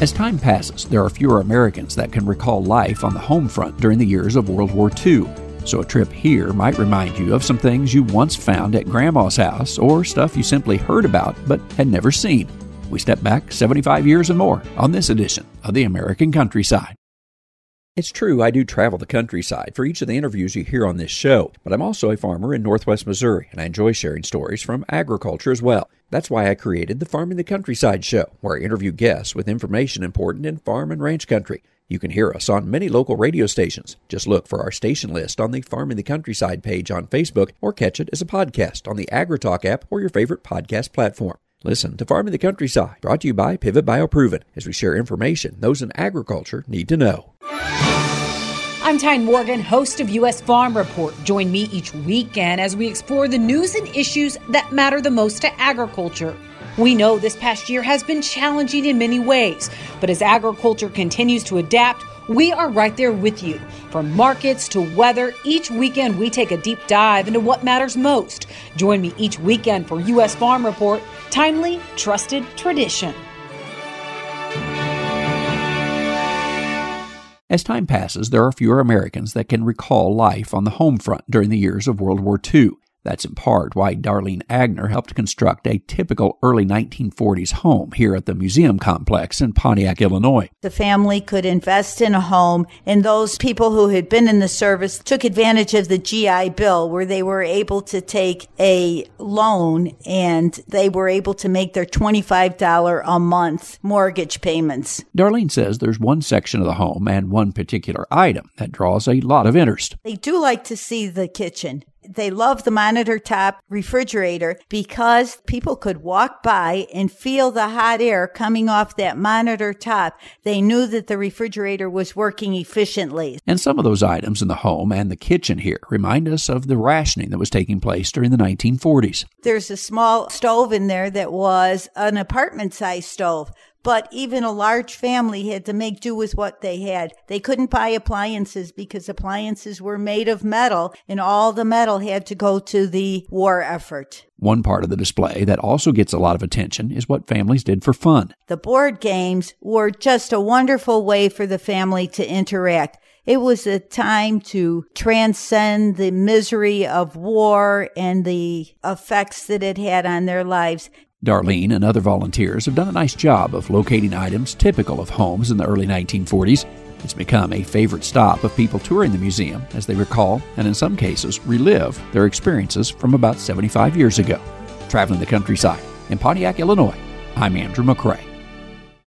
As time passes, there are fewer Americans that can recall life on the home front during the years of World War II. So a trip here might remind you of some things you once found at Grandma's house or stuff you simply heard about but had never seen. We step back 75 years and more on this edition of The American Countryside. It's true, I do travel the countryside for each of the interviews you hear on this show, but I'm also a farmer in northwest Missouri, and I enjoy sharing stories from agriculture as well. That's why I created the Farming the Countryside show, where I interview guests with information important in farm and ranch country. You can hear us on many local radio stations. Just look for our station list on the Farming the Countryside page on Facebook, or catch it as a podcast on the AgriTalk app or your favorite podcast platform. Listen to Farming the Countryside, brought to you by Pivot BioProven, as we share information those in agriculture need to know. I'm Tyne Morgan, host of U.S. Farm Report. Join me each weekend as we explore the news and issues that matter the most to agriculture. We know this past year has been challenging in many ways, but as agriculture continues to adapt, we are right there with you. From markets to weather, each weekend we take a deep dive into what matters most. Join me each weekend for U.S. Farm Report, timely, trusted tradition. As time passes, there are fewer Americans that can recall life on the home front during the years of World War II. That's in part why Darlene Agner helped construct a typical early 1940s home here at the museum complex in Pontiac, Illinois. The family could invest in a home, and those people who had been in the service took advantage of the GI Bill, where they were able to take a loan and they were able to make their $25 a month mortgage payments. Darlene says there's one section of the home and one particular item that draws a lot of interest. They do like to see the kitchen. They love the monitor top refrigerator because people could walk by and feel the hot air coming off that monitor top. They knew that the refrigerator was working efficiently. And some of those items in the home and the kitchen here remind us of the rationing that was taking place during the 1940s. There's a small stove in there that was an apartment-sized stove. But even a large family had to make do with what they had. They couldn't buy appliances because appliances were made of metal, and all the metal had to go to the war effort. One part of the display that also gets a lot of attention is what families did for fun. The board games were just a wonderful way for the family to interact. It was a time to transcend the misery of war and the effects that it had on their lives. Darlene and other volunteers have done a nice job of locating items typical of homes in the early 1940s. It's become a favorite stop of people touring the museum as they recall, and in some cases relive, their experiences from about 75 years ago. Traveling the countryside in Pontiac, Illinois, I'm Andrew McCrae.